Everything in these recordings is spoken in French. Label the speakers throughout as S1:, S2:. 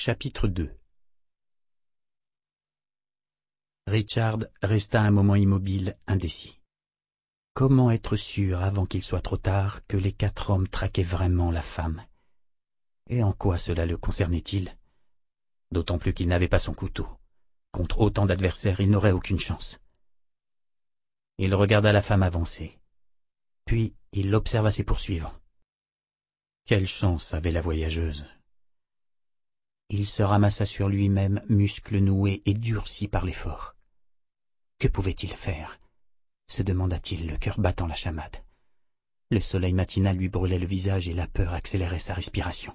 S1: Chapitre 2. Richard resta un moment immobile, indécis. Comment être sûr, avant qu'il soit trop tard, que les 4 hommes traquaient vraiment la femme? Et en quoi cela le concernait-il? D'autant plus qu'il n'avait pas son couteau. Contre autant d'adversaires, il n'aurait aucune chance. Il regarda la femme avancer. Puis il observa ses poursuivants. Quelle chance avait la voyageuse! Il se ramassa sur lui-même, muscles noués et durcis par l'effort. Que pouvait-il faire? Se demanda-t-il, le cœur battant la chamade. Le soleil matinal lui brûlait le visage et la peur accélérait sa respiration.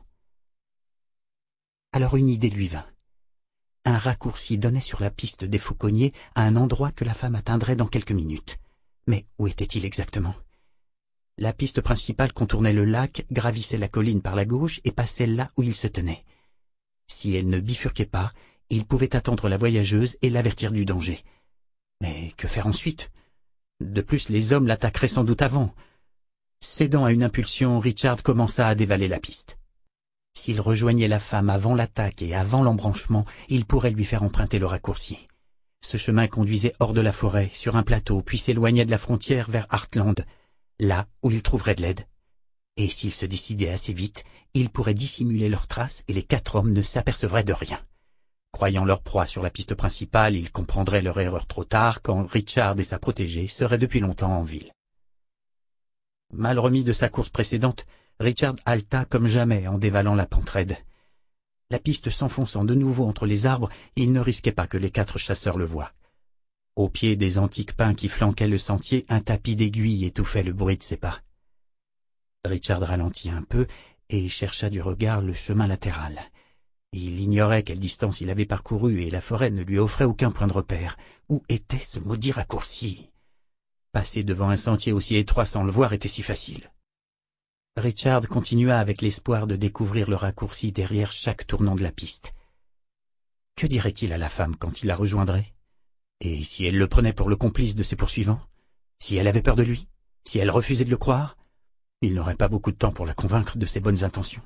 S1: Alors une idée lui vint. Un raccourci donnait sur la piste des fauconniers à un endroit que la femme atteindrait dans quelques minutes. Mais où était-il exactement? La piste principale contournait le lac, gravissait la colline par la gauche et passait là où il se tenait. Si elle ne bifurquait pas, il pouvait attendre la voyageuse et l'avertir du danger. Mais que faire ensuite? De plus, les hommes l'attaqueraient sans doute avant. Cédant à une impulsion, Richard commença à dévaler la piste. S'il rejoignait la femme avant l'attaque et avant l'embranchement, il pourrait lui faire emprunter le raccourci. Ce chemin conduisait hors de la forêt, sur un plateau, puis s'éloignait de la frontière vers Heartland, là où il trouverait de l'aide. Et s'il se décidait assez vite, il pourrait dissimuler leurs traces et les 4 hommes ne s'apercevraient de rien. Croyant leur proie sur la piste principale, ils comprendraient leur erreur trop tard quand Richard et sa protégée seraient depuis longtemps en ville. Mal remis de sa course précédente, Richard halta comme jamais en dévalant la pente raide. La piste s'enfonçant de nouveau entre les arbres, il ne risquait pas que les 4 chasseurs le voient. Au pied des antiques pins qui flanquaient le sentier, un tapis d'aiguilles étouffait le bruit de ses pas. Richard ralentit un peu et chercha du regard le chemin latéral. Il ignorait quelle distance il avait parcouru et la forêt ne lui offrait aucun point de repère. Où était ce maudit raccourci? Passer devant un sentier aussi étroit sans le voir était si facile. Richard continua avec l'espoir de découvrir le raccourci derrière chaque tournant de la piste. Que dirait-il à la femme quand il la rejoindrait? Et si elle le prenait pour le complice de ses poursuivants? Si elle avait peur de lui? Si elle refusait de le croire? Il n'aurait pas beaucoup de temps pour la convaincre de ses bonnes intentions.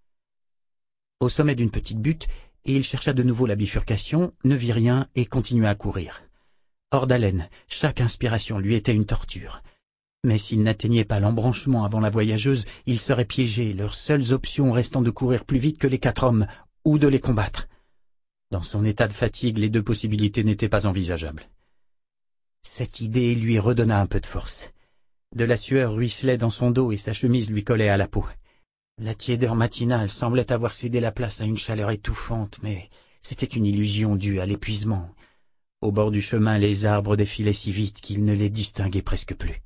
S1: Au sommet d'une petite butte, il chercha de nouveau la bifurcation, ne vit rien et continua à courir. Hors d'haleine, chaque inspiration lui était une torture. Mais s'il n'atteignait pas l'embranchement avant la voyageuse, il serait piégé, leurs seules options restant de courir plus vite que les 4 hommes, ou de les combattre. Dans son état de fatigue, les 2 possibilités n'étaient pas envisageables. Cette idée lui redonna un peu de force. De la sueur ruisselait dans son dos et sa chemise lui collait à la peau. La tiédeur matinale semblait avoir cédé la place à une chaleur étouffante, mais c'était une illusion due à l'épuisement. Au bord du chemin, les arbres défilaient si vite qu'il ne les distinguait presque plus.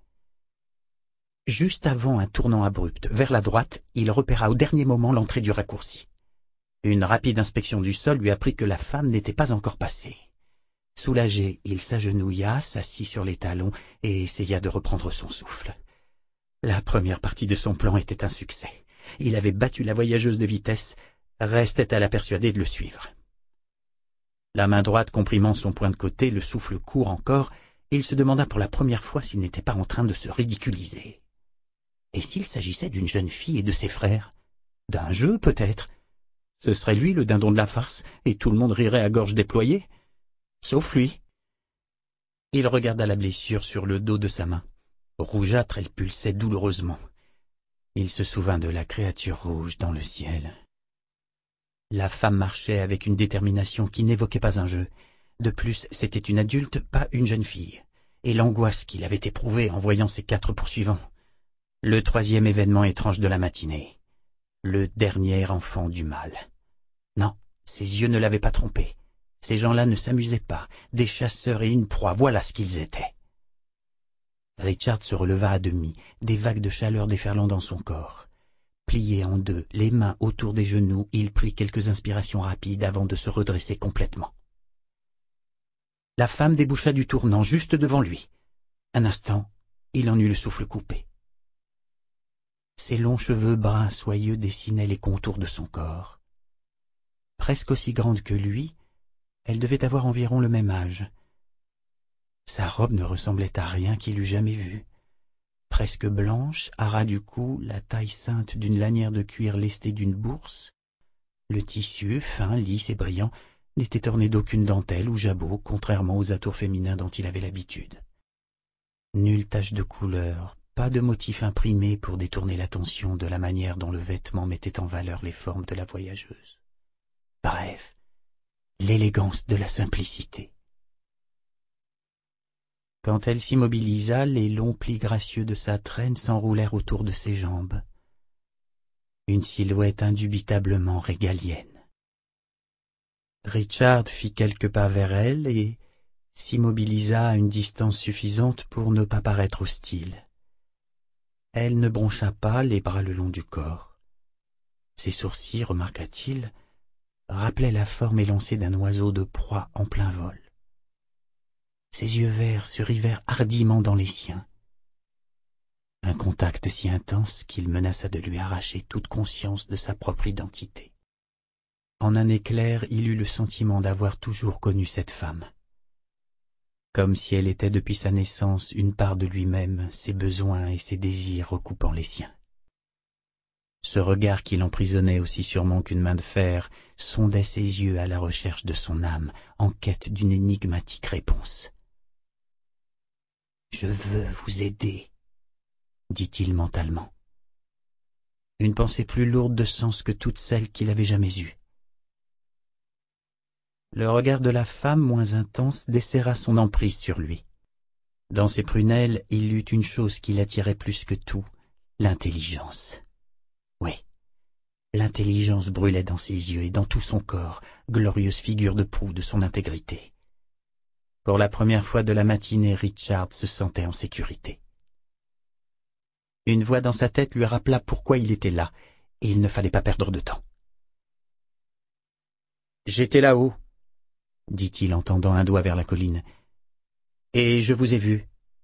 S1: Juste avant un tournant abrupt, vers la droite, il repéra au dernier moment l'entrée du raccourci. Une rapide inspection du sol lui apprit que la femme n'était pas encore passée. Soulagé, il s'agenouilla, s'assit sur les talons et essaya de reprendre son souffle. La première partie de son plan était un succès. Il avait battu la voyageuse de vitesse, restait à la persuader de le suivre. La main droite comprimant son poing de côté, le souffle court encore, il se demanda pour la première fois s'il n'était pas en train de se ridiculiser. Et s'il s'agissait d'une jeune fille et de ses frères? D'un jeu, peut-être? Ce serait lui le dindon de la farce, et tout le monde rirait à gorge déployée? Sauf lui. Il regarda la blessure sur le dos de sa main. Rougeâtre, elle pulsait douloureusement. Il se souvint de la créature rouge dans le ciel. La femme marchait avec une détermination qui n'évoquait pas un jeu. De plus, c'était une adulte, pas une jeune fille. Et l'angoisse qu'il avait éprouvée en voyant ses 4 poursuivants. Le 3e événement étrange de la matinée. Le dernier enfant du mal. Non, ses yeux ne l'avaient pas trompé. Ces gens-là ne s'amusaient pas. Des chasseurs et une proie, voilà ce qu'ils étaient. Richard se releva à demi, des vagues de chaleur déferlant dans son corps. Plié en 2, les mains autour des genoux, il prit quelques inspirations rapides avant de se redresser complètement. La femme déboucha du tournant juste devant lui. Un instant, il en eut le souffle coupé. Ses longs cheveux bruns soyeux dessinaient les contours de son corps. Presque aussi grande que lui, elle devait avoir environ le même âge. Sa robe ne ressemblait à rien qu'il eût jamais vu. Presque blanche, à ras du cou, la taille ceinte d'une lanière de cuir lestée d'une bourse. Le tissu, fin, lisse et brillant, n'était orné d'aucune dentelle ou jabot, contrairement aux atours féminins dont il avait l'habitude. Nulle tache de couleur, pas de motif imprimé pour détourner l'attention de la manière dont le vêtement mettait en valeur les formes de la voyageuse. Bref, l'élégance de la simplicité. Quand elle s'immobilisa, les longs plis gracieux de sa traîne s'enroulèrent autour de ses jambes. Une silhouette indubitablement régalienne. Richard fit quelques pas vers elle et s'immobilisa à une distance suffisante pour ne pas paraître hostile. Elle ne broncha pas, les bras le long du corps. Ses sourcils, remarqua-t-il, rappelaient la forme élancée d'un oiseau de proie en plein vol. Ses yeux verts se rivèrent hardiment dans les siens. Un contact si intense qu'il menaça de lui arracher toute conscience de sa propre identité. En un éclair, il eut le sentiment d'avoir toujours connu cette femme. Comme si elle était depuis sa naissance une part de lui-même, ses besoins et ses désirs recoupant les siens. Ce regard qui l'emprisonnait aussi sûrement qu'une main de fer sondait ses yeux à la recherche de son âme, en quête d'une énigmatique réponse. « Je veux vous aider », dit-il mentalement. Une pensée plus lourde de sens que toutes celles qu'il avait jamais eues. Le regard de la femme, moins intense, desserra son emprise sur lui. Dans ses prunelles, il eut une chose qui l'attirait plus que tout, l'intelligence. Oui, l'intelligence brûlait dans ses yeux et dans tout son corps, glorieuse figure de proue de son intégrité. Pour la première fois de la matinée, Richard se sentait en sécurité. Une voix dans sa tête lui rappela pourquoi il était là, et il ne fallait pas perdre de temps. « J'étais là-haut, » dit-il en tendant un doigt vers la colline, « et je vous ai vu. »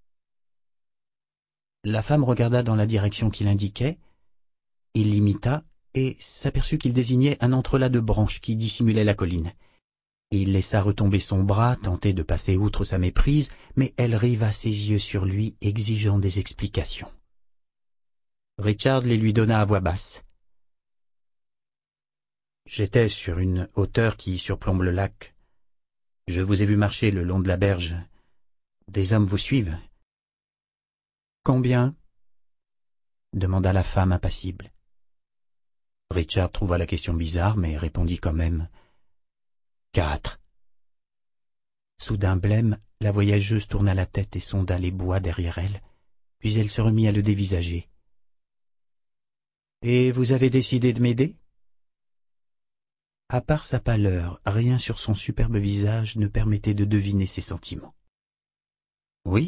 S1: La femme regarda dans la direction qu'il indiquait, il l'imita et s'aperçut qu'il désignait un entrelacs de branches qui dissimulait la colline. Il laissa retomber son bras, tenté de passer outre sa méprise, mais elle riva ses yeux sur lui, exigeant des explications. Richard les lui donna à voix basse. « J'étais sur une hauteur qui surplombe le lac. Je vous ai vu marcher le long de la berge. Des hommes vous suivent. »« Combien ?» demanda la femme impassible. Richard trouva la question bizarre, mais répondit quand même. « 4. » Soudain blême, la voyageuse tourna la tête et sonda les bois derrière elle, puis elle se remit à le dévisager. « Et vous avez décidé de m'aider ?» À part sa pâleur, rien sur son superbe visage ne permettait de deviner ses sentiments. « Oui. »«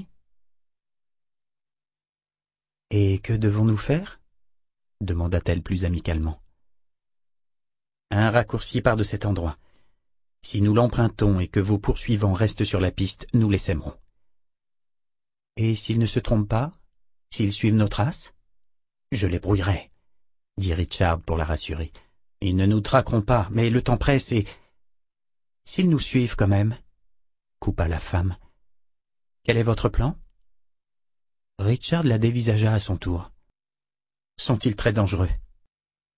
S1: Et que devons-nous faire ?» demanda-t-elle plus amicalement. « Un raccourci part de cet endroit. Si nous l'empruntons et que vos poursuivants restent sur la piste, nous les sèmerons. »« Et s'ils ne se trompent pas, s'ils suivent nos traces ?»« Je les brouillerai, » dit Richard pour la rassurer. « Ils ne nous traqueront pas, mais le temps presse et... »« S'ils nous suivent quand même, » coupa la femme. « Quel est votre plan ?» Richard la dévisagea à son tour. « Sont-ils très dangereux ?»« Oui. »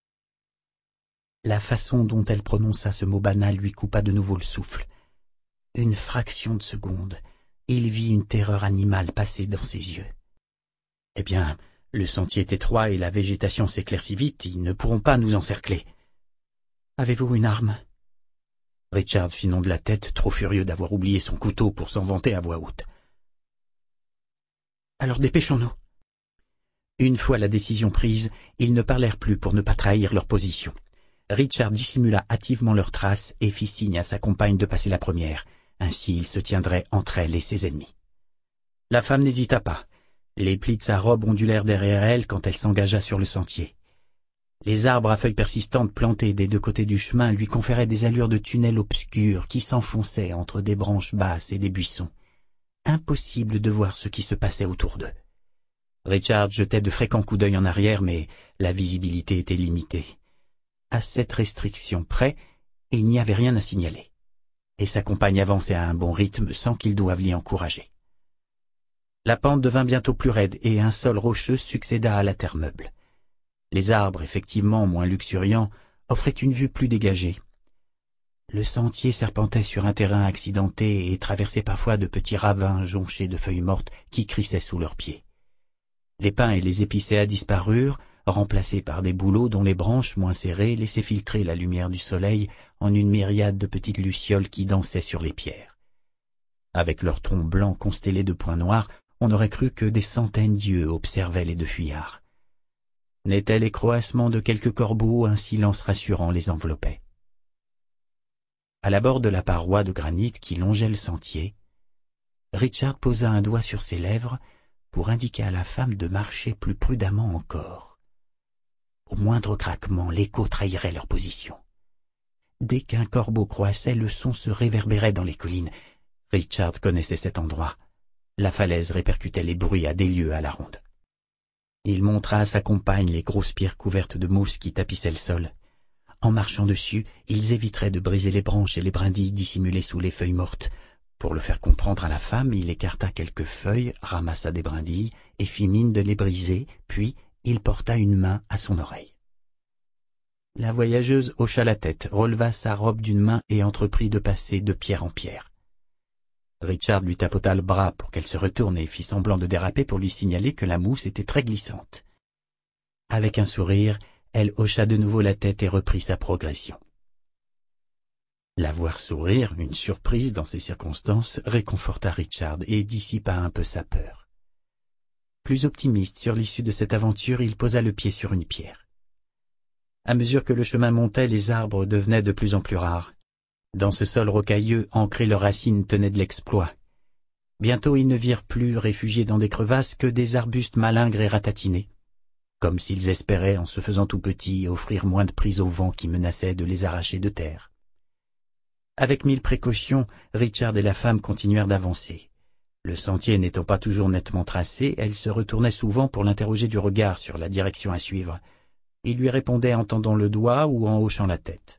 S1: La façon dont elle prononça ce mot banal lui coupa de nouveau le souffle. Une fraction de seconde, il vit une terreur animale passer dans ses yeux. « Eh bien, le sentier est étroit et la végétation s'éclaircit vite, ils ne pourront pas nous encercler. »« Avez-vous une arme ?» Richard fit non de la tête, trop furieux d'avoir oublié son couteau pour s'en vanter à voix haute. « Alors dépêchons-nous. » Une fois la décision prise, ils ne parlèrent plus pour ne pas trahir leur position. Richard dissimula hâtivement leurs traces et fit signe à sa compagne de passer la première. Ainsi il se tiendrait entre elle et ses ennemis. La femme n'hésita pas. Les plis de sa robe ondulèrent derrière elle quand elle s'engagea sur le sentier. Les arbres à feuilles persistantes plantés des deux côtés du chemin lui conféraient des allures de tunnel obscur qui s'enfonçaient entre des branches basses et des buissons. Impossible de voir ce qui se passait autour d'eux. Richard jetait de fréquents coups d'œil en arrière, mais la visibilité était limitée. À cette restriction près, il n'y avait rien à signaler, et sa compagne avançait à un bon rythme sans qu'il doive l'y encourager. La pente devint bientôt plus raide et un sol rocheux succéda à la terre meuble. Les arbres, effectivement moins luxuriants, offrait une vue plus dégagée. Le sentier serpentait sur un terrain accidenté et traversait parfois de petits ravins jonchés de feuilles mortes qui crissaient sous leurs pieds. Les pins et les épicéas disparurent, remplacés par des bouleaux dont les branches moins serrées laissaient filtrer la lumière du soleil en une myriade de petites lucioles qui dansaient sur les pierres. Avec leurs troncs blancs constellés de points noirs, on aurait cru que des centaines d'yeux observaient les deux fuyards. N'étaient les croassements de quelques corbeaux, un silence rassurant les enveloppait. À la bord de la paroi de granit qui longeait le sentier, Richard posa un doigt sur ses lèvres pour indiquer à la femme de marcher plus prudemment encore. Au moindre craquement, l'écho trahirait leur position. Dès qu'un corbeau croissait, le son se réverbérait dans les collines. Richard connaissait cet endroit. La falaise répercutait les bruits à des lieues à la ronde. Il montra à sa compagne les grosses pierres couvertes de mousse qui tapissaient le sol. En marchant dessus, ils éviteraient de briser les branches et les brindilles dissimulées sous les feuilles mortes. Pour le faire comprendre à la femme, il écarta quelques feuilles, ramassa des brindilles et fit mine de les briser, puis il porta une main à son oreille. La voyageuse hocha la tête, releva sa robe d'une main et entreprit de passer de pierre en pierre. Richard lui tapota le bras pour qu'elle se retourne et fit semblant de déraper pour lui signaler que la mousse était très glissante. Avec un sourire, elle hocha de nouveau la tête et reprit sa progression. La voir sourire, une surprise dans ces circonstances, réconforta Richard et dissipa un peu sa peur. Plus optimiste sur l'issue de cette aventure, il posa le pied sur une pierre. À mesure que le chemin montait, les arbres devenaient de plus en plus rares. Dans ce sol rocailleux, ancrés leurs racines tenaient de l'exploit. Bientôt ils ne virent plus, réfugiés dans des crevasses, que des arbustes malingres et ratatinés, comme s'ils espéraient, en se faisant tout petits, offrir moins de prise au vent qui menaçait de les arracher de terre. Avec 1000 précautions, Richard et la femme continuèrent d'avancer. Le sentier n'étant pas toujours nettement tracé, elle se retournait souvent pour l'interroger du regard sur la direction à suivre. Il lui répondait en tendant le doigt ou en hochant la tête.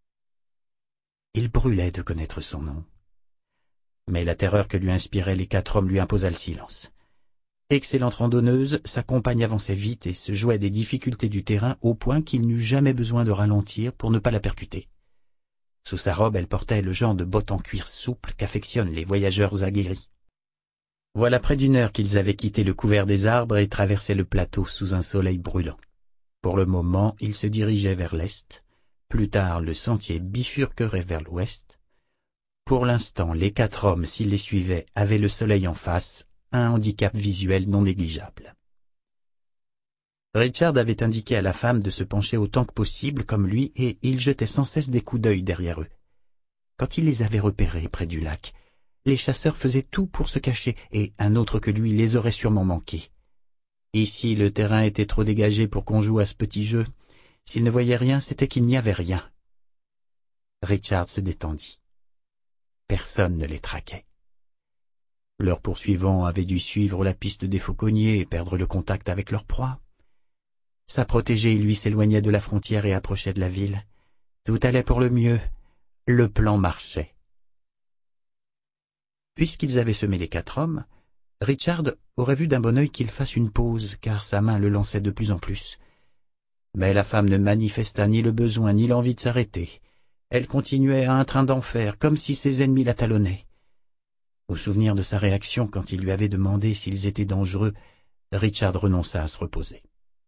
S1: Il brûlait de connaître son nom. Mais la terreur que lui inspiraient les 4 hommes lui imposa le silence. Excellente randonneuse, sa compagne avançait vite et se jouait des difficultés du terrain au point qu'il n'eut jamais besoin de ralentir pour ne pas la percuter. Sous sa robe, elle portait le genre de bottes en cuir souple qu'affectionnent les voyageurs aguerris. Voilà près d'1 heure qu'ils avaient quitté le couvert des arbres et traversé le plateau sous un soleil brûlant. Pour le moment, ils se dirigeaient vers l'est. Plus tard, le sentier bifurquerait vers l'ouest. Pour l'instant, les 4 hommes, s'ils les suivaient, avaient le soleil en face, un handicap visuel non négligeable. Richard avait indiqué à la femme de se pencher autant que possible comme lui et il jetait sans cesse des coups d'œil derrière eux. Quand il les avait repérés près du lac, les chasseurs faisaient tout pour se cacher et un autre que lui les aurait sûrement manqués. Ici, le terrain était trop dégagé pour qu'on joue à ce petit jeu. S'il ne voyait rien, c'était qu'il n'y avait rien. Richard se détendit. Personne ne les traquait. Leurs poursuivants avaient dû suivre la piste des fauconniers et perdre le contact avec leur proie. Sa protégée, lui, s'éloignait de la frontière et approchait de la ville. Tout allait pour le mieux. Le plan marchait. Puisqu'ils avaient semé les 4 hommes, Richard aurait vu d'un bon œil qu'il fasse une pause, car sa main le lançait de plus en plus. Mais la femme ne manifesta ni le besoin ni l'envie de s'arrêter. Elle continuait à un train d'enfer, comme si ses ennemis la talonnaient. Au souvenir de sa réaction quand il lui avait demandé s'ils étaient dangereux, Richard renonça à se reposer.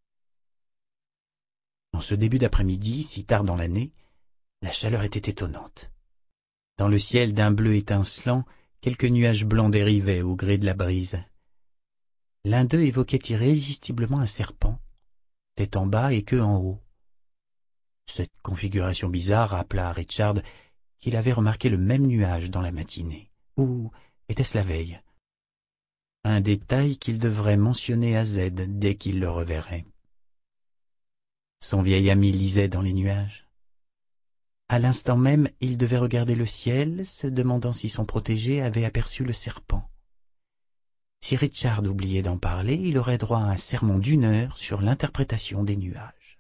S1: En ce début d'après-midi, si tard dans l'année, la chaleur était étonnante. Dans le ciel d'un bleu étincelant, quelques nuages blancs dérivaient au gré de la brise. L'un d'eux évoquait irrésistiblement un serpent, tête en bas et queue en haut. Cette configuration bizarre rappela à Richard qu'il avait remarqué le même nuage dans la matinée. Ou était-ce la veille? Un détail qu'il devrait mentionner à Z dès qu'il le reverrait. Son vieil ami lisait dans les nuages. À l'instant même, il devait regarder le ciel, se demandant si son protégé avait aperçu le serpent. Si Richard oubliait d'en parler, il aurait droit à un sermon d'1 heure sur l'interprétation des nuages.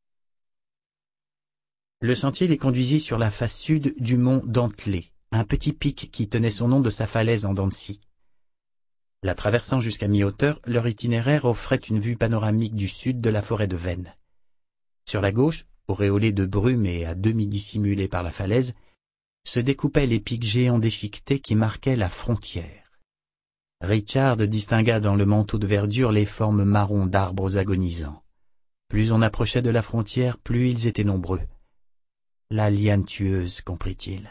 S1: Le sentier les conduisit sur la face sud du mont Dentelé, un petit pic qui tenait son nom de sa falaise en dents de scie. La traversant jusqu'à mi-hauteur, leur itinéraire offrait une vue panoramique du sud de la forêt de Vennes. Sur la gauche, auréolé de brume et à demi dissimulé par la falaise, se découpaient les pics géants déchiquetés qui marquaient la frontière. Richard distingua dans le manteau de verdure les formes marron d'arbres agonisants. Plus on approchait de la frontière, plus ils étaient nombreux. La liane tueuse, comprit-il.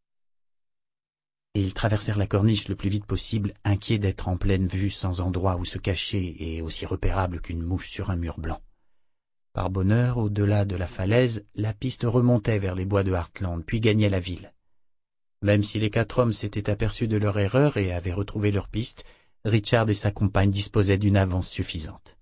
S1: Ils traversèrent la corniche le plus vite possible, inquiets d'être en pleine vue sans endroit où se cacher et aussi repérable qu'une mouche sur un mur blanc. Par bonheur, au-delà de la falaise, la piste remontait vers les bois de Heartland, puis gagnait la ville. Même si les 4 hommes s'étaient aperçus de leur erreur et avaient retrouvé leur piste, Richard et sa compagne disposaient d'une avance suffisante.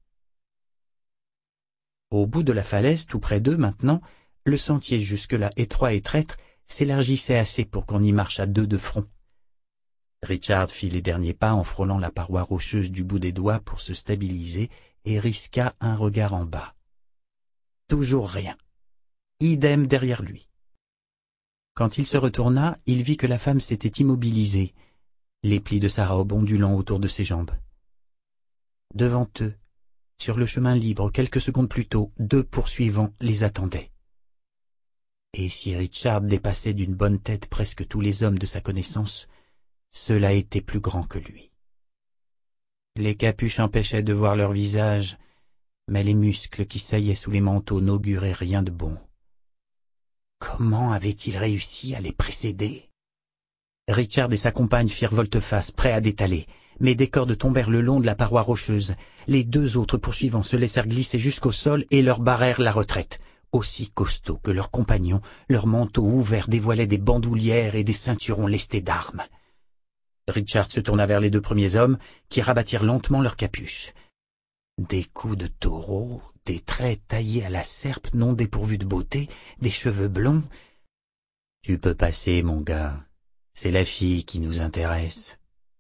S1: Au bout de la falaise, tout près d'eux maintenant, le sentier jusque-là étroit et traître s'élargissait assez pour qu'on y marche à 2 de front. Richard fit les derniers pas en frôlant la paroi rocheuse du bout des doigts pour se stabiliser et risqua un regard en bas. Toujours rien. Idem derrière lui. Quand il se retourna, il vit que la femme s'était immobilisée, les plis de sa robe ondulant autour de ses jambes. Devant eux, sur le chemin libre, quelques secondes plus tôt, 2 poursuivants les attendaient. Et si Richard dépassait d'une bonne tête presque tous les hommes de sa connaissance, cela était plus grand que lui. Les capuches empêchaient de voir leur visage, mais les muscles qui saillaient sous les manteaux n'auguraient rien de bon. Comment avait-il réussi à les précéder? Richard et sa compagne firent volte-face, prêts à détaler, mais des cordes tombèrent le long de la paroi rocheuse. Les 2 autres poursuivants se laissèrent glisser jusqu'au sol et leur barrèrent la retraite. Aussi costauds que leurs compagnons, leurs manteaux ouverts dévoilaient des bandoulières et des ceinturons lestés d'armes. Richard se tourna vers les 2 premiers hommes, qui rabattirent lentement leurs capuches. Des coups de taureau, des traits taillés à la serpe non dépourvus de beauté, des cheveux blonds. « Tu peux passer, mon gars. C'est la fille qui nous intéresse. »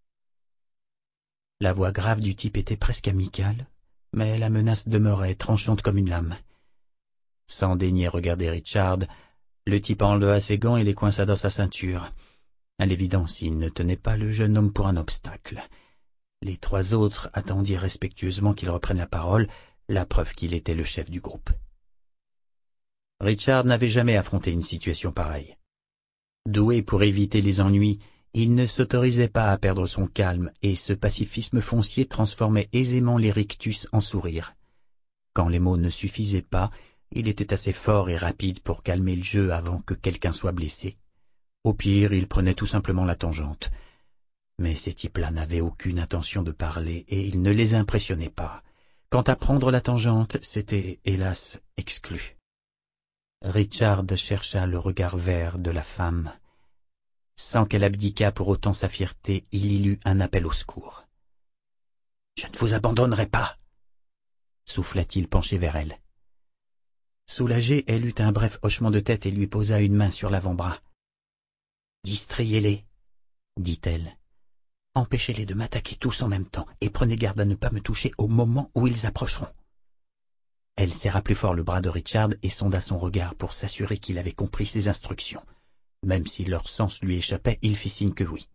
S1: La voix grave du type était presque amicale, mais la menace demeurait tranchante comme une lame. Sans daigner regarder Richard, le type enleva ses gants et les coinça dans sa ceinture. À l'évidence, il ne tenait pas le jeune homme pour un obstacle. Les 3 autres attendirent respectueusement qu'il reprenne la parole, la preuve qu'il était le chef du groupe. Richard n'avait jamais affronté une situation pareille. Doué pour éviter les ennuis, il ne s'autorisait pas à perdre son calme et ce pacifisme foncier transformait aisément les rictus en sourires. Quand les mots ne suffisaient pas, il était assez fort et rapide pour calmer le jeu avant que quelqu'un soit blessé. Au pire, il prenait tout simplement la tangente. Mais ces types-là n'avaient aucune intention de parler et il ne les impressionnait pas. Quant à prendre la tangente, c'était, hélas, exclu. Richard chercha le regard vert de la femme. Sans qu'elle abdiquât pour autant sa fierté, il y lut un appel au secours. « Je ne vous abandonnerai pas !» souffla-t-il penché vers elle. Soulagée, elle eut un bref hochement de tête et lui posa une main sur l'avant-bras. « Distrayez-les, dit-elle. Empêchez-les de m'attaquer tous en même temps et prenez garde à ne pas me toucher au moment où ils approcheront. » Elle serra plus fort le bras de Richard et sonda son regard pour s'assurer qu'il avait compris ses instructions. Même si leur sens lui échappait, il fit signe que oui.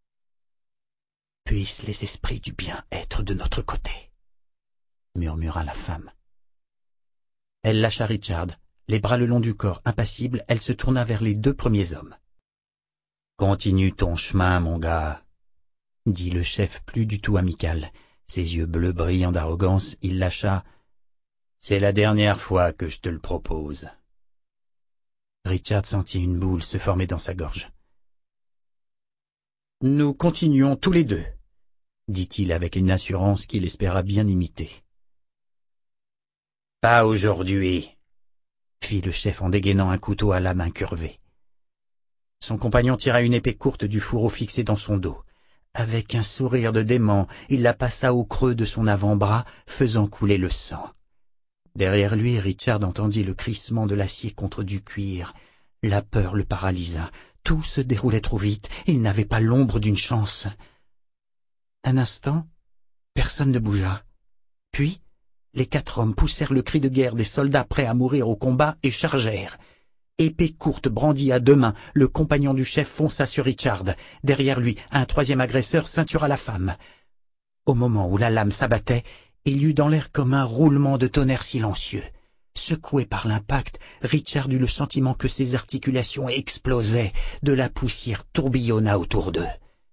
S1: « Puissent les esprits du bien être de notre côté, » murmura la femme. Elle lâcha Richard, les bras le long du corps, impassible, elle se tourna vers les 2 premiers hommes. « Continue ton chemin, mon gars, » dit le chef plus du tout amical. Ses yeux bleus brillant d'arrogance, il lâcha « C'est la dernière fois que je te le propose. » Richard sentit une boule se former dans sa gorge. « Nous continuons tous les 2, dit-il avec une assurance qu'il espéra bien imiter. « Pas aujourd'hui, fit le chef en dégainant un couteau à la main curvée. Son compagnon tira une épée courte du fourreau fixé dans son dos. Avec un sourire de dément, il la passa au creux de son avant-bras, faisant couler le sang. Derrière lui, Richard entendit le crissement de l'acier contre du cuir. La peur le paralysa. Tout se déroulait trop vite. Il n'avait pas l'ombre d'une chance. Un instant, personne ne bougea. Puis, les 4 hommes poussèrent le cri de guerre des soldats prêts à mourir au combat et chargèrent. Épée courte brandie à 2 mains, le compagnon du chef fonça sur Richard. Derrière lui, un 3e agresseur ceintura la femme. Au moment où la lame s'abattait, il y eut dans l'air comme un roulement de tonnerre silencieux. Secoué par l'impact, Richard eut le sentiment que ses articulations explosaient, de la poussière tourbillonna autour d'eux.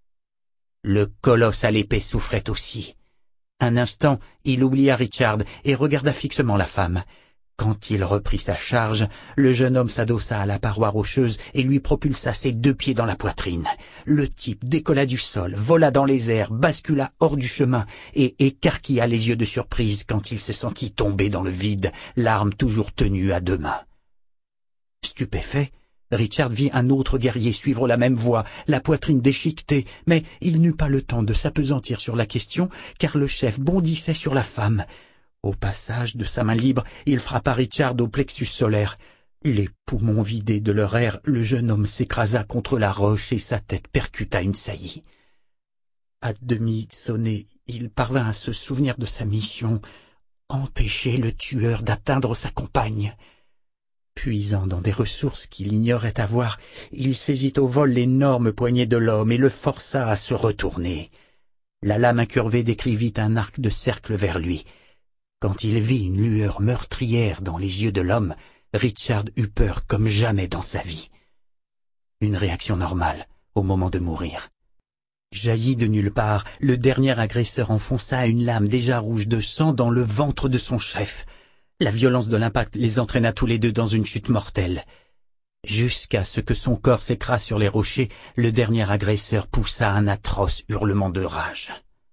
S1: Le colosse à l'épée souffrait aussi. Un instant, il oublia Richard et regarda fixement la femme. Quand il reprit sa charge, le jeune homme s'adossa à la paroi rocheuse et lui propulsa ses 2 pieds dans la poitrine. Le type décolla du sol, vola dans les airs, bascula hors du chemin et écarquilla les yeux de surprise quand il se sentit tomber dans le vide, l'arme toujours tenue à 2 mains. Stupéfait, Richard vit un autre guerrier suivre la même voie, la poitrine déchiquetée, mais il n'eut pas le temps de s'appesantir sur la question, car le chef bondissait sur la femme. Au passage de sa main libre, il frappa Richard au plexus solaire. Les poumons vidés de leur air, le jeune homme s'écrasa contre la roche et sa tête percuta une saillie. À demi sonné, il parvint à se souvenir de sa mission, empêcher le tueur d'atteindre sa compagne. Puisant dans des ressources qu'il ignorait avoir, il saisit au vol l'énorme poignet de l'homme et le força à se retourner. La lame incurvée décrivit un arc de cercle vers lui. Quand il vit une lueur meurtrière dans les yeux de l'homme, Richard eut peur comme jamais dans sa vie. Une réaction normale au moment de mourir. Jailli de nulle part, le dernier agresseur enfonça une lame déjà rouge de sang dans le ventre de son chef. La violence de l'impact les entraîna tous les deux dans une chute mortelle. Jusqu'à ce que son corps s'écrase sur les rochers, le dernier agresseur poussa un atroce hurlement de rage.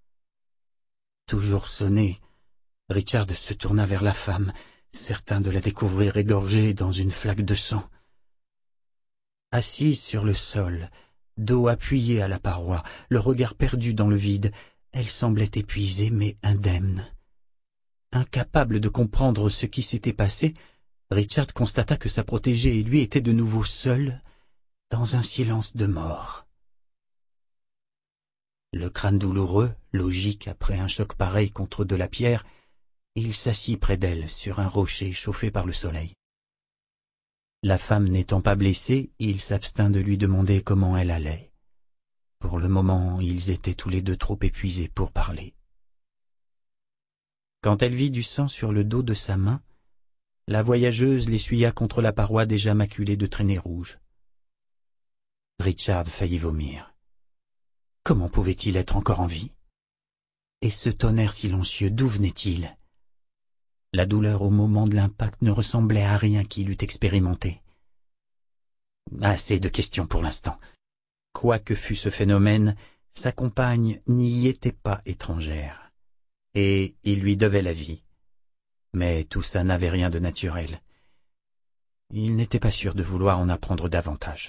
S1: Toujours sonné, Richard se tourna vers la femme, certain de la découvrir égorgée dans une flaque de sang. Assise sur le sol, dos appuyé à la paroi, le regard perdu dans le vide, elle semblait épuisée mais indemne. Incapable de comprendre ce qui s'était passé, Richard constata que sa protégée et lui étaient de nouveau seuls, dans un silence de mort. Le crâne douloureux, logique après un choc pareil contre de la pierre, il s'assit près d'elle sur un rocher chauffé par le soleil. La femme n'étant pas blessée, il s'abstint de lui demander comment elle allait. Pour le moment, ils étaient tous les deux trop épuisés pour parler. Quand elle vit du sang sur le dos de sa main, la voyageuse l'essuya contre la paroi déjà maculée de traînées rouges. Richard faillit vomir. Comment pouvait-il être encore en vie? Et ce tonnerre silencieux, d'où venait-il? La douleur au moment de l'impact ne ressemblait à rien qu'il eût expérimenté. Assez de questions pour l'instant. Quoi que fût ce phénomène, sa compagne n'y était pas étrangère. Et il lui devait la vie. Mais tout ça n'avait rien de naturel. Il n'était pas sûr de vouloir en apprendre davantage.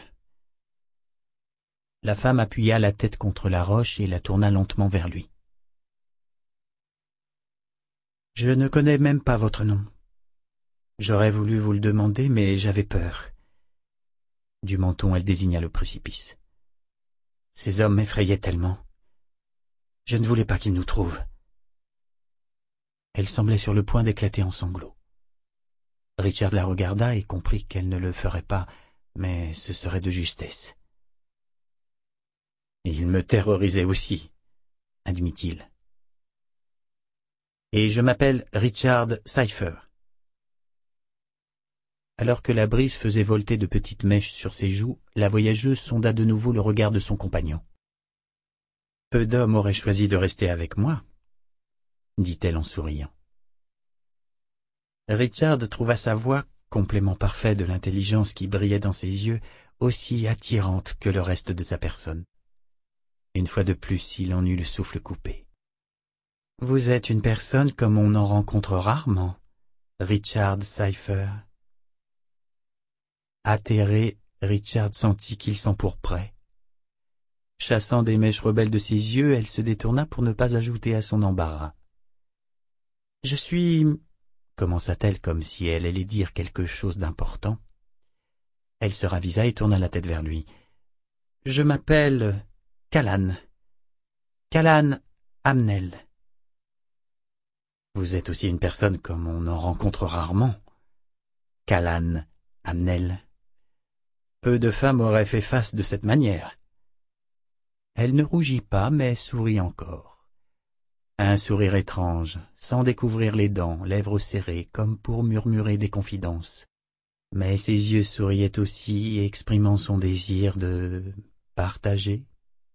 S1: La femme appuya la tête contre la roche et la tourna lentement vers lui. « Je ne connais même pas votre nom. J'aurais voulu vous le demander, mais j'avais peur. » Du menton, elle désigna le précipice. « Ces hommes m'effrayaient tellement. Je ne voulais pas qu'ils nous trouvent. » Elle semblait sur le point d'éclater en sanglots. Richard la regarda et comprit qu'elle ne le ferait pas, mais ce serait de justesse. « Il me terrorisait aussi, » admit-il. « Et je m'appelle Richard Cypher. » Alors que la brise faisait volter de petites mèches sur ses joues, la voyageuse sonda de nouveau le regard de son compagnon. « Peu d'hommes auraient choisi de rester avec moi, » dit-elle en souriant. Richard trouva sa voix, complément parfait de l'intelligence qui brillait dans ses yeux, aussi attirante que le reste de sa personne. Une fois de plus, il en eut le souffle coupé. « Vous êtes une personne comme on en rencontre rarement, Richard Cypher. » Atterré, Richard sentit qu'il s'empourprait. Chassant des mèches rebelles de ses yeux, elle se détourna pour ne pas ajouter à son embarras. « Je suis... » commença-t-elle comme si elle allait dire quelque chose d'important. Elle se ravisa et tourna la tête vers lui. « Je m'appelle Callan. Callan Amnel. » Vous êtes aussi une personne comme on en rencontre rarement, Callan Amnel. Peu de femmes auraient fait face de cette manière. Elle ne rougit pas, mais sourit encore. Un sourire étrange, sans découvrir les dents, lèvres serrées, comme pour murmurer des confidences. Mais ses yeux souriaient aussi, exprimant son désir de partager.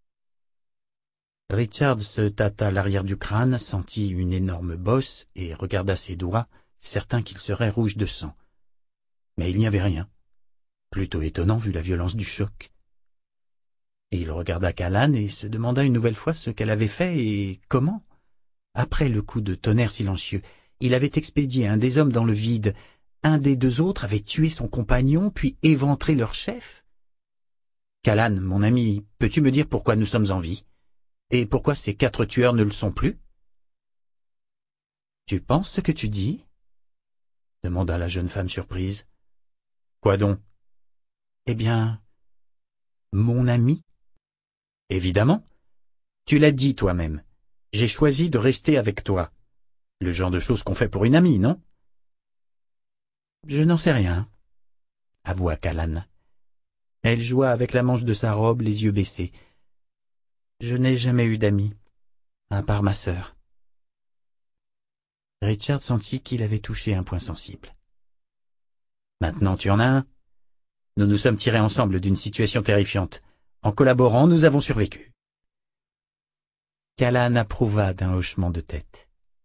S1: Richard se tâta l'arrière du crâne, sentit une énorme bosse et regarda ses doigts, certain qu'ils seraient rouges de sang. Mais il n'y avait rien. Plutôt étonnant vu la violence du choc. Et il regarda Callan et se demanda une nouvelle fois ce qu'elle avait fait et comment. Après le coup de tonnerre silencieux, il avait expédié un des hommes dans le vide. Un des deux autres avait tué son compagnon, puis éventré leur chef. Callan, mon ami, peux-tu me dire pourquoi nous sommes en vie? Et pourquoi ces 4 tueurs ne le sont plus? Tu penses ce que tu dis? Demanda la jeune femme surprise. Quoi donc? Eh bien, mon ami? Évidemment. Tu l'as dit toi-même. J'ai choisi de rester avec toi. Le genre de choses qu'on fait pour une amie, non? Je n'en sais rien, avoua Callan. Elle joua avec la manche de sa robe, les yeux baissés. Je n'ai jamais eu d'amis, à part ma sœur. Richard sentit qu'il avait touché un point sensible. Maintenant tu en as un. Nous nous sommes tirés ensemble d'une situation terrifiante. En collaborant, nous avons survécu. Callan approuva d'un hochement de tête.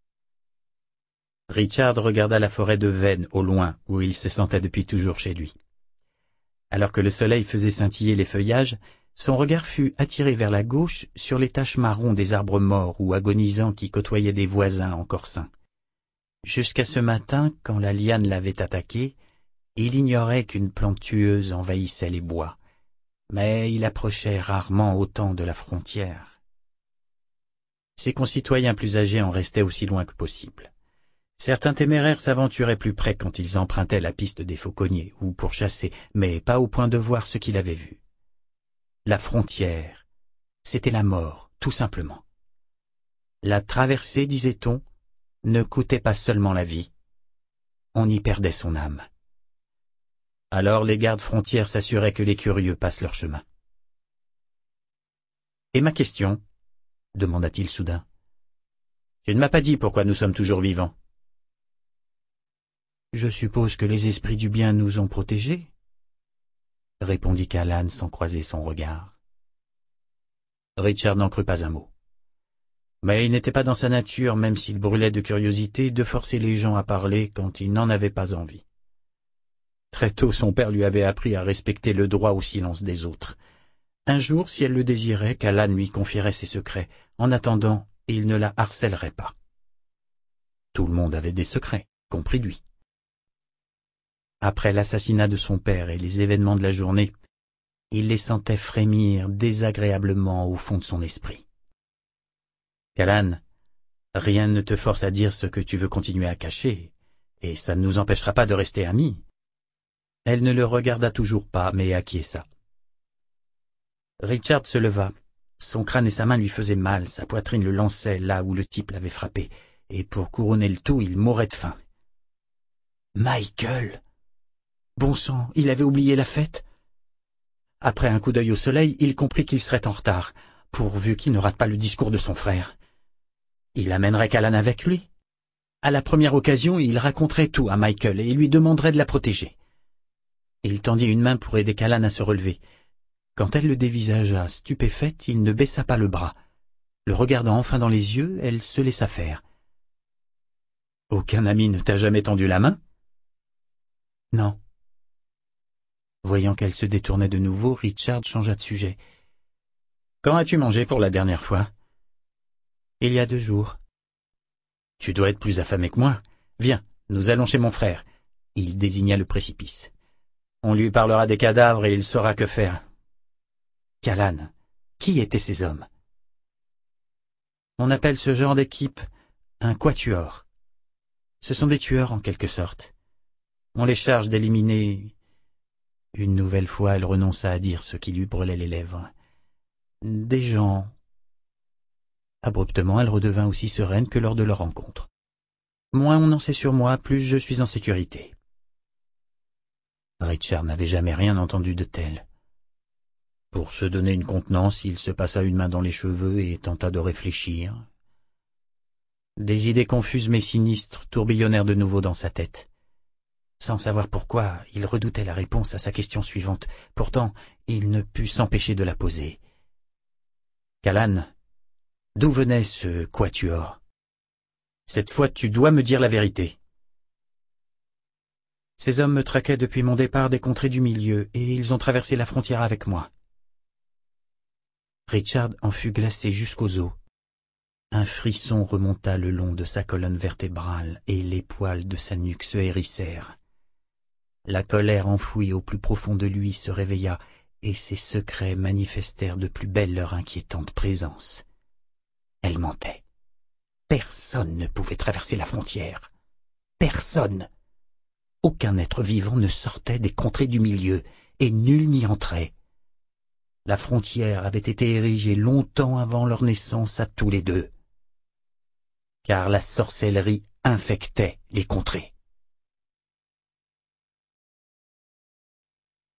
S1: Richard regarda la forêt de Veynes au loin, où il se sentait depuis toujours chez lui. Alors que le soleil faisait scintiller les feuillages, son regard fut attiré vers la gauche sur les taches marron des arbres morts ou agonisants qui côtoyaient des voisins encore sains. Jusqu'à ce matin, quand la liane l'avait attaqué, il ignorait qu'une plante tueuse envahissait les bois, mais il approchait rarement autant de la frontière. Ses concitoyens plus âgés en restaient aussi loin que possible. Certains téméraires s'aventuraient plus près quand ils empruntaient la piste des fauconniers ou pour chasser, mais pas au point de voir ce qu'il avait vu. La frontière, c'était la mort, tout simplement. La traversée, disait-on, ne coûtait pas seulement la vie, on y perdait son âme. Alors les gardes frontières s'assuraient que les curieux passent leur chemin. « Et ma question ?» demanda-t-il soudain. « Tu ne m'as pas dit pourquoi nous sommes toujours vivants. » « Je suppose que les esprits du bien nous ont protégés, » répondit Callan sans croiser son regard. Richard n'en crut pas un mot. Mais il n'était pas dans sa nature, même s'il brûlait de curiosité, de forcer les gens à parler quand ils n'en avaient pas envie. Très tôt, son père lui avait appris à respecter le droit au silence des autres. Un jour, si elle le désirait, Callan lui confierait ses secrets. En attendant, il ne la harcèlerait pas. Tout le monde avait des secrets, compris lui. Après l'assassinat de son père et les événements de la journée, il les sentait frémir désagréablement au fond de son esprit. « Callan, rien ne te force à dire ce que tu veux continuer à cacher, et ça ne nous empêchera pas de rester amis. » Elle ne le regarda toujours pas, mais acquiesça. Richard se leva. Son crâne et sa main lui faisaient mal, sa poitrine le lançait là où le type l'avait frappé, et pour couronner le tout, il mourait de faim. Michael! Bon sang, il avait oublié la fête. Après un coup d'œil au soleil, il comprit qu'il serait en retard, pourvu qu'il ne rate pas le discours de son frère. Il amènerait Callan avec lui. À la première occasion, il raconterait tout à Michael et lui demanderait de la protéger. Il tendit une main pour aider Callan à se relever. Quand elle le dévisagea stupéfaite, il ne baissa pas le bras. Le regardant enfin dans les yeux, elle se laissa faire. « Aucun ami ne t'a jamais tendu la main ?»« Non. » Voyant qu'elle se détournait de nouveau, Richard changea de sujet. « Quand as-tu mangé pour la dernière fois ?»« Il y a 2 jours. »« Tu dois être plus affamé que moi. Viens, nous allons chez mon frère. » Il désigna le précipice. « On lui parlera des cadavres et il saura que faire. » Callan, qui étaient ces hommes? On appelle ce genre d'équipe un quatuor. Ce sont des tueurs en quelque sorte. On les charge d'éliminer... Une nouvelle fois, elle renonça à dire ce qui lui brûlait les lèvres. Des gens... Abruptement, elle redevint aussi sereine que lors de leur rencontre. Moins on en sait sur moi, plus je suis en sécurité. Richard n'avait jamais rien entendu de tel. Pour se donner une contenance, il se passa une main dans les cheveux et tenta de réfléchir. Des idées confuses mais sinistres tourbillonnèrent de nouveau dans sa tête. Sans savoir pourquoi, il redoutait la réponse à sa question suivante. Pourtant, il ne put s'empêcher de la poser. « Callan, d'où venait ce quatuor? Cette fois, tu dois me dire la vérité. » Ces hommes me traquaient depuis mon départ des contrées du milieu, et ils ont traversé la frontière avec moi. Richard en fut glacé jusqu'aux os. Un frisson remonta le long de sa colonne vertébrale, et les poils de sa nuque se hérissèrent. La colère enfouie au plus profond de lui se réveilla, et ses secrets manifestèrent de plus belle leur inquiétante présence. Elle mentait. Personne ne pouvait traverser la frontière. Personne. Aucun être vivant ne sortait des contrées du milieu, et nul n'y entrait. La frontière avait été érigée longtemps avant leur naissance à tous les deux. Car la sorcellerie infectait les contrées.